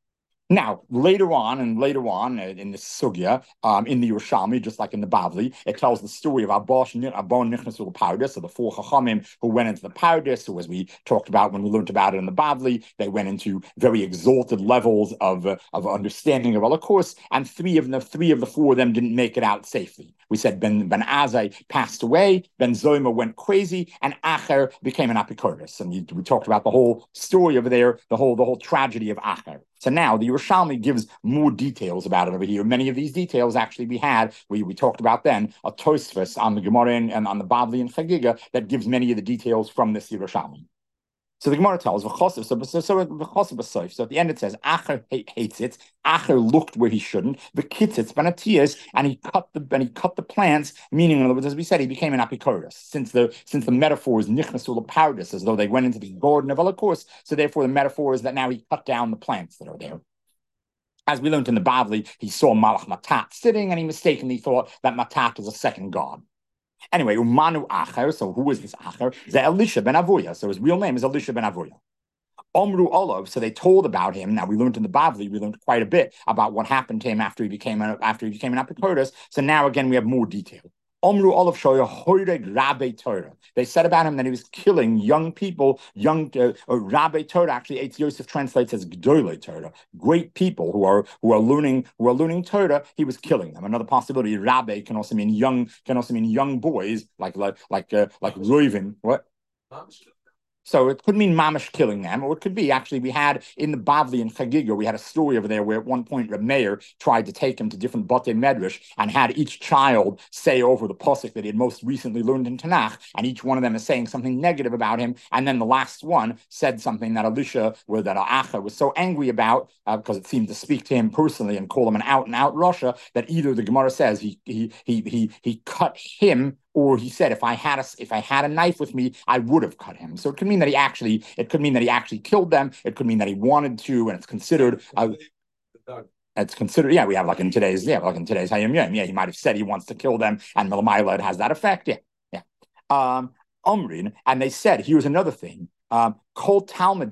Now, later on, and later on in the Sugya, um, in the Yerushalmi, just like in the Bavli, it tells the story of Abon Nichnasul Pardes, so the four Chachamim who went into the Pardes, who, as we talked about when we learned about it in the Bavli, they went into very exalted levels of uh, of understanding of Holocaust, and three of the three of the four of them didn't make it out safely. We said Ben Ben Azai passed away, Ben Zoyma went crazy, and Acher became an Apikoros. And we, we talked about the whole story over there, the whole the whole tragedy of Acher. So now the Yerushalmi gives more details about it over here. Many of these details actually we had, we, we talked about then, a Tosfos on the Gemara and, and on the Bavli and Chagiga that gives many of the details from this Yerushalmi. So the Gemara tells, so, so, so, so at the end it says, Acher hates it, Acher looked where he shouldn't, the kitzitz banatias, and he cut the and he cut the plants, meaning, in other words, as we said, he became an apikoros. Since the since the metaphor is nichnasul paradis, as though they went into the garden of Holocaust, so therefore the metaphor is that now he cut down the plants that are there. As we learned in the Bavli, he saw Malach Matat sitting, and he mistakenly thought that Matat is a second god. Anyway, Umanu Acher, so who is this Acher? The Elisha ben Avuya. So his real name is Elisha ben Avuya. Omru Olav, so they told about him. Now we learned in the Bavli, we learned quite a bit about what happened to him after he became a, after he became an Apikoros. So now again we have more detail. Omru Olav Shoya Hoireg Rabbe Torah. They said about him that he was killing young people, young uh, uh, Rabbe Torah. Actually, Eitz Yosef translates as Gdolei Torah, great people who are who are learning who are learning Torah. He was killing them. Another possibility, Rabbe can also mean young, can also mean young boys, like like like uh, like Reuven. What? So it could mean mamish killing them, or it could be, actually, we had in the Bavli and Chagiga, we had a story over there where at one point Reb Meir tried to take him to different Batei Medrash and had each child say over the pasuk that he had most recently learned in Tanakh, and each one of them is saying something negative about him, and then the last one said something that Elisha, or that Acha was so angry about, uh, because it seemed to speak to him personally and call him an out-and-out Rasha, that either the Gemara says he he he he he cut him, or he said, if I had a if I had a knife with me, I would have cut him. So it could mean that he actually it could mean that he actually killed them. It could mean that he wanted to, and it's considered. Uh, it's considered. Yeah, we have like in today's. Yeah, like in today's Hayom Yom. Yeah, he might have said he wants to kill them, and Milamila has that effect. Yeah, yeah. Um, Umrin, and they said here's another thing. Um, Talmud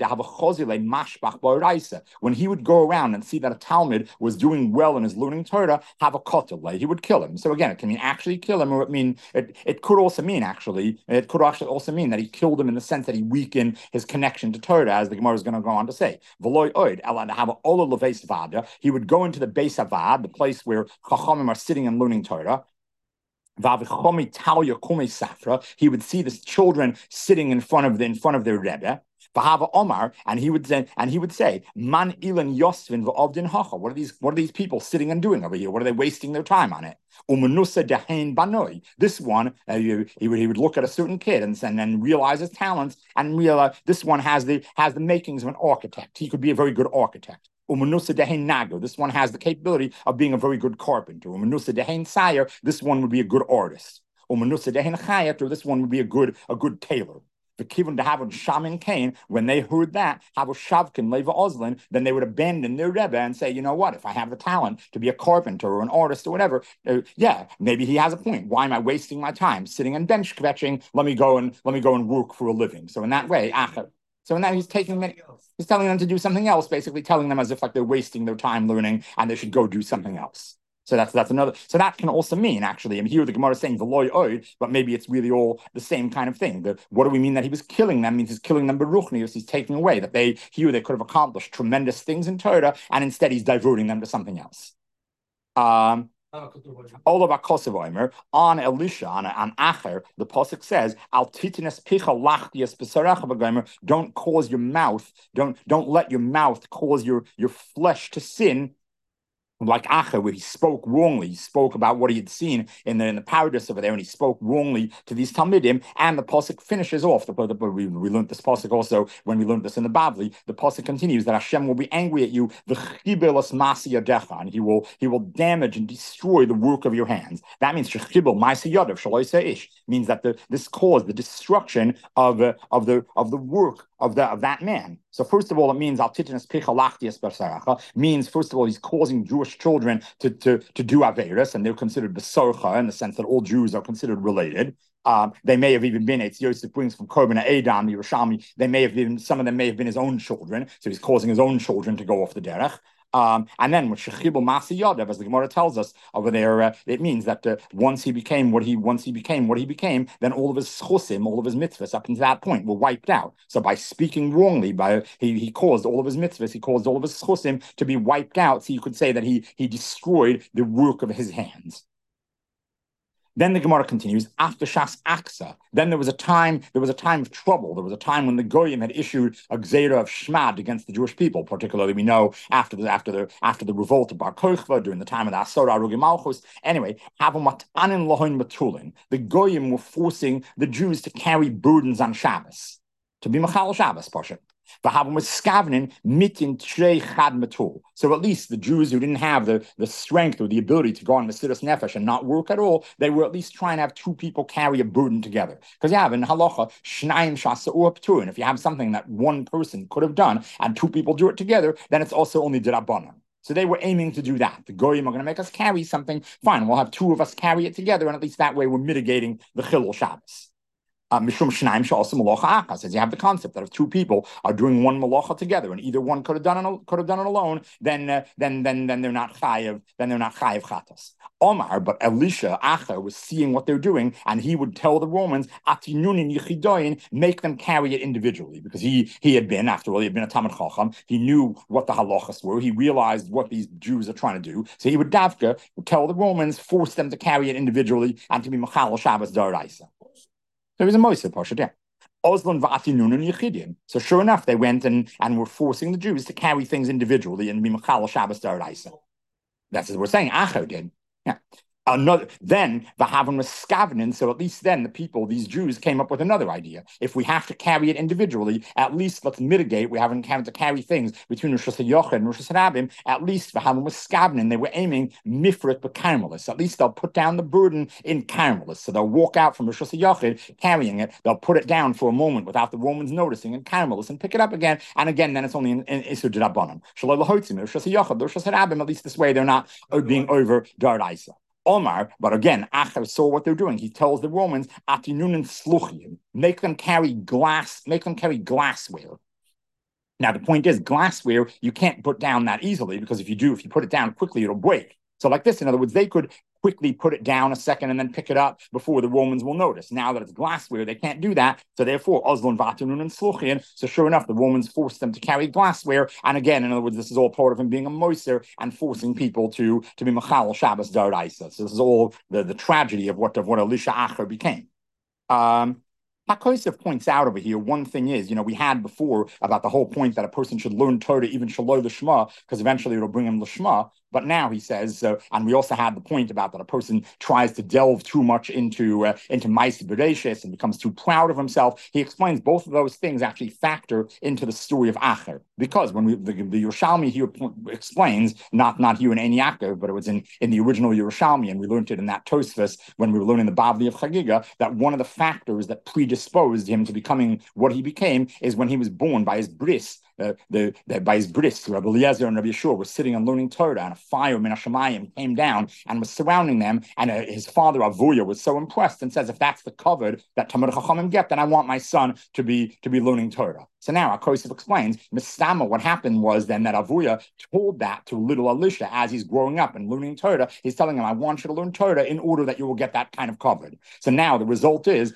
when he would go around and see that a Talmud was doing well in his learning Torah, have a kotel, he would kill him. So again, it can mean actually kill him, or it mean it, it could also mean actually it could actually also mean that he killed him in the sense that he weakened his connection to Torah, as the Gemara is going to go on to say. He would go into the Beis Havad, the place where Chachamim are sitting and learning Torah. He would see the children sitting in front of the, in front of their Rebbe. Omar, and he would say, and he would say, Man ilan yosvin v'ovdin hacha. What are these? What are these people sitting and doing over here? What are they wasting their time on it? Umanusa dehain banoi. This one, uh, he, he would he would look at a certain kid and, and then realize his talents and realize this one has the has the makings of an architect. He could be a very good architect. Umanusa dehain nago. This one has the capability of being a very good carpenter. Umanusa dehain sayer. This one would be a good artist. Umanusa dehain chayat. Or this one would be a good a good tailor. The kivun to have Shaman Cain, when they heard that, have Shavkin Leva Oslin, then they would abandon their Rebbe and say, you know what, if I have the talent to be a carpenter or an artist or whatever, uh, yeah, maybe he has a point. Why am I wasting my time sitting and bench kvetching? Let me go and let me go and work for a living. So in that way, Acher. So now he's taking them, he's telling them to do something else, basically telling them as if like they're wasting their time learning and they should go do something else. So that's that's another. So that can also mean, actually, I mean, here the Gemara is saying the loy oid, but maybe it's really all the same kind of thing. The, what do we mean that he was killing them? Means he's killing them beruchnius. He's taking away that they here they could have accomplished tremendous things in Torah, and instead he's diverting them to something else. Um. All of our Kosovoimer on Elisha on, on Acher, the pasuk says, "Al titines picha lachtias b'sarecha b'gomer." Don't cause your mouth. Don't don't let your mouth cause your your flesh to sin. Like Acher, where he spoke wrongly, he spoke about what he had seen in the in the paradise over there, and he spoke wrongly to these Talmidim. And the pasuk finishes off. The, the, we, we learned this pasuk also when we learned this in the Bavli. The pasuk continues that Hashem will be angry at you, the chibelas masi yadecha, and he will he will damage and destroy the work of your hands. That means shechibel masi yadav shaloy ish means that the this caused the destruction of uh, of the of the work of the of that man. So first of all, it means al titnes picha lachtias bersaracha means first of all he's causing Jewish children to to to do averis, and they're considered besorcha in the sense that all Jews are considered related. Um, they may have even been, it's Yosef brings from Korban Edom, the Yerushalmi, they may have been, some of them may have been his own children, so he's causing his own children to go off the derech. Um, and then with Shechibul Masi Yodev, as the Gemara tells us over there, uh, it means that uh, once he became what he once he became what he became, then all of his schusim, all of his mitzvahs up until that point were wiped out. So by speaking wrongly, by he he caused all of his mitzvahs, he caused all of his schusim to be wiped out. So you could say that he he destroyed the work of his hands. Then the Gemara continues, after Shas Aksa, then there was a time, there was a time of trouble. There was a time when the Goyim had issued a Gzeira of Shmad against the Jewish people. Particularly, we know after the after the after the revolt of Bar Kokhba, during the time of the Asor Arugim Malchus. Anyway, Havamat-anin Lohin Matulin, the Goyim were forcing the Jews to carry burdens on Shabbos, to be Machal Shabbos, Pasha. So at least the Jews who didn't have the, the strength or the ability to go on Mesiras Nefesh and not work at all, they were at least trying to have two people carry a burden together. Because you have in halacha, shnayim shasa'u p'turin. If you have something that one person could have done and two people do it together, then it's also only d'Rabbanan. So they were aiming to do that. The Goyim are going to make us carry something. Fine, we'll have two of us carry it together, and at least that way we're mitigating the Chilul Shabbos. Mishum Shnaim Sha'asa Malacha Achas, as you have the concept that if two people are doing one malacha together, and either one could have done it could have done it alone, then uh, then then then they're not chayiv, then they're not chayiv chatas. Omar, but Elisha Acher was seeing what they're doing, and he would tell the Romans, Atinunin Yichidoin, make them carry it individually, because he he had been, after all, he had been a Talmid Chacham. He knew what the halachas were. He realized what these Jews are trying to do. So he would davka tell the Romans, force them to carry it individually, and to be Machal Shabbos Daraisa. So it was a Moiseh Pasha, yeah. Oslan v'atinun and Yechidim. So sure enough, they went and, and were forcing the Jews to carry things individually and be Machal Shabbos Daraisa. That's what we're saying. Acher did. Yeah. Another, then Vahavan was scavenen, so at least then the people, these Jews, came up with another idea. If we have to carry it individually, at least let's mitigate. We haven't had to carry things between Rosh Hashanah and Rosh Hashanah. At least Vahavan was scavenen. They were aiming mifrit but carmelists. At least they'll put down the burden in carmelists. So they'll walk out from Rosh Hashanah carrying it. They'll put it down for a moment without the Romans noticing in carmelists and pick it up again. And again, then it's only in Isur D'Rabbanan. Shalom Lahotzim, Rosh Hashanah, Rosh Hashanah. At least this way they're not being over Daraisa. Omar, but again, Acher saw what they're doing. He tells the Romans, Atinun and Sluchim, make them carry glass, make them carry glassware. Now, the point is, glassware, you can't put down that easily, because if you do, if you put it down quickly, it'll break. So like this, in other words, they could quickly put it down a second and then pick it up before the Romans will notice. Now that it's glassware, they can't do that. So therefore, Oslon, Vatanun, and Sluchian. So sure enough, the Romans forced them to carry glassware. And again, in other words, this is all part of him being a Moiser and forcing people to, to be Machal Shabbos Daraisa. So this is all the, the tragedy of what, of what Elisha Acher became. Um, HaKosef points out over here, one thing is, you know, we had before about the whole point that a person should learn Torah, even Shaloi L'Shma, because eventually it'll bring him L'Shma. But now he says, uh, and we also had the point about that a person tries to delve too much into uh, into Ma'aseh Bereishis and becomes too proud of himself. He explains both of those things actually factor into the story of Acher, because when we the, the Yerushalmi here explains, not not here in Ein Yaakov, but it was in, in the original Yerushalmi, and we learned it in that Tosfos when we were learning the Bavli of Chagiga, that one of the factors that predisposed him to becoming what he became is when he was born by his bris. Uh, the, the by his bris, Rabbi Eliezer and Rabbi Yeshua were sitting and learning Torah, and a fire min hashamayim came down and was surrounding them. And uh, his father Avuya was so impressed and says, "If that's the covered that Talmid Chachamim get, then I want my son to be to be learning Torah." So now HaKosef explains, Mistama, what happened was then that Avuya told that to little Elisha as he's growing up and learning Torah. He's telling him, "I want you to learn Torah in order that you will get that kind of covered." So now the result is,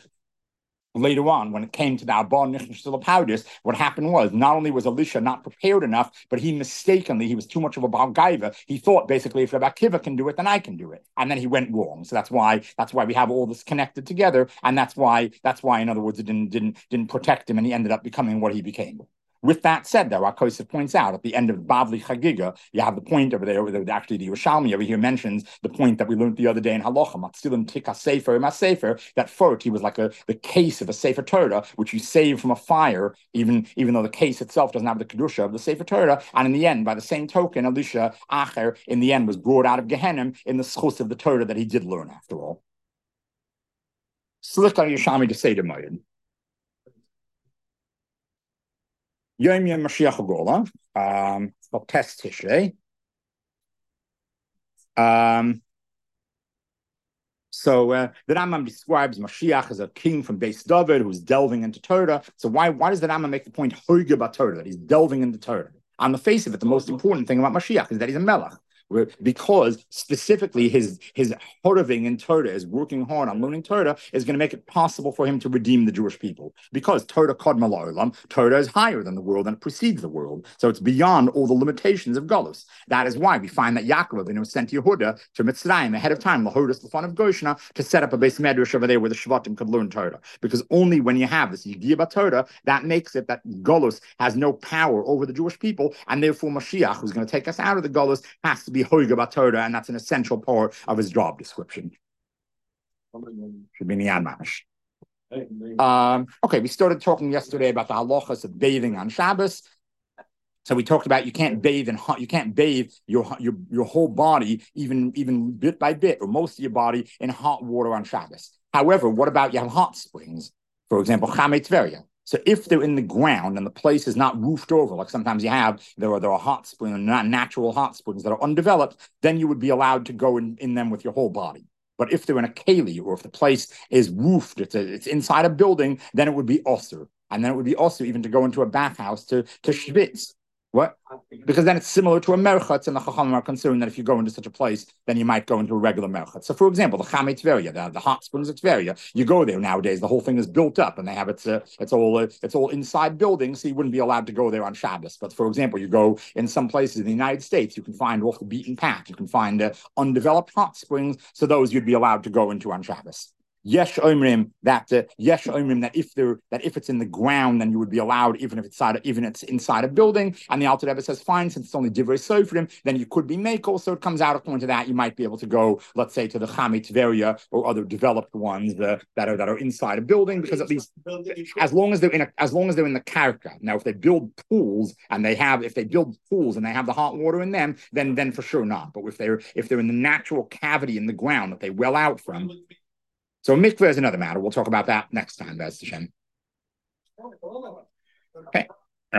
later on, when it came to the Abba Nichnash, what happened was, not only was Elisha not prepared enough, but he mistakenly, he was too much of a Baal Gaiva. He thought basically, if Rabbi Akiva can do it, then I can do it. And then he went wrong. So that's why that's why we have all this connected together. And that's why, that's why, in other words, it didn't didn't didn't protect him, and he ended up becoming what he became. With that said, though, HaKosef points out at the end of Bavli Chagiga, you have the point over there, where actually the Yerushalmi over here mentions the point that we learned the other day in Halacha, Matzilim Tika Sefer Ima Sefer, that first he was like a, the case of a Sefer Torah, which you save from a fire, even, even though the case itself doesn't have the Kedusha of the Sefer Torah. And in the end, by the same token, Elisha Acher, in the end, was brought out of Gehenna in the schus of the Torah that he did learn after all. Slick on Yerushalmi to say to Moed. Yom Yom Mashiach Gola, um, called Test Tishrei. Um, so uh, the Rambam describes Mashiach as a king from Beis David who's delving into Torah. So why why does the Rambam make the point Hoige Torah, that he's delving into Torah? On the face of it, the most important thing about Mashiach is that he's a melech. Because specifically his his horoving in Torah, is working hard on learning Torah, is going to make it possible for him to redeem the Jewish people. Because Torah kodma la'olam, Torah is higher than the world and it precedes the world, so it's beyond all the limitations of Golus. That is why we find that Yaakov Avinu sent Yehuda to Mitzrayim ahead of time, Lahodus, the son of Goshna, to set up a base medrash over there where the Shvatim could learn Torah. Because only when you have this Yigiyah Torah, that makes it that Golus has no power over the Jewish people, and therefore Mashiach, who's going to take us out of the Golus, has to be Hoiga Torah, and that's an essential part of his job description. Should be Niyad Mamash. Um, okay, we started talking yesterday about the halachas of bathing on Shabbos. So we talked about you can't bathe in hot, you can't bathe your your your whole body, even even bit by bit, or most of your body in hot water on Shabbos. However, what about you have hot springs? For example, Chamei Tveria. So if they're in the ground and the place is not roofed over, like sometimes you have, there are there are hot springs, not natural hot springs that are undeveloped, then you would be allowed to go in, in them with your whole body. But if they're in a keli, or if the place is roofed, it's a, it's inside a building, then it would be osur. And then it would be also even to go into a bathhouse to, to schwitz. What? Because then it's similar to a merchatz, and the Chachamim are concerned that if you go into such a place, then you might go into a regular merchatz. So, for example, the Chamei Tveria, the, the hot springs of Tveria, you go there nowadays, the whole thing is built up, and they have it's uh, it's all uh, it's all inside buildings, so you wouldn't be allowed to go there on Shabbos. But for example, you go in some places in the United States, you can find off the beaten path, you can find uh, undeveloped hot springs, so those you'd be allowed to go into on Shabbos. Yesh omrim that uh, yesh omrim that if they're that if it's in the ground, then you would be allowed, even if it's inside, even if it's inside a building. And the Alter Rebbe says, fine, since it's only divrei sofrim, then you could be mekel. So it comes out according to that, you might be able to go, let's say, to the Chamei Tveria or other developed ones uh, that are that are inside a building, because at least as long as they're in a, as long as they're in the character. Now, if they build pools and they have if they build pools and they have the hot water in them, then then for sure not. But if they're if they're in the natural cavity in the ground that they well out from. So mikveh is another matter. We'll talk about that next time, Bez Hashem. Okay.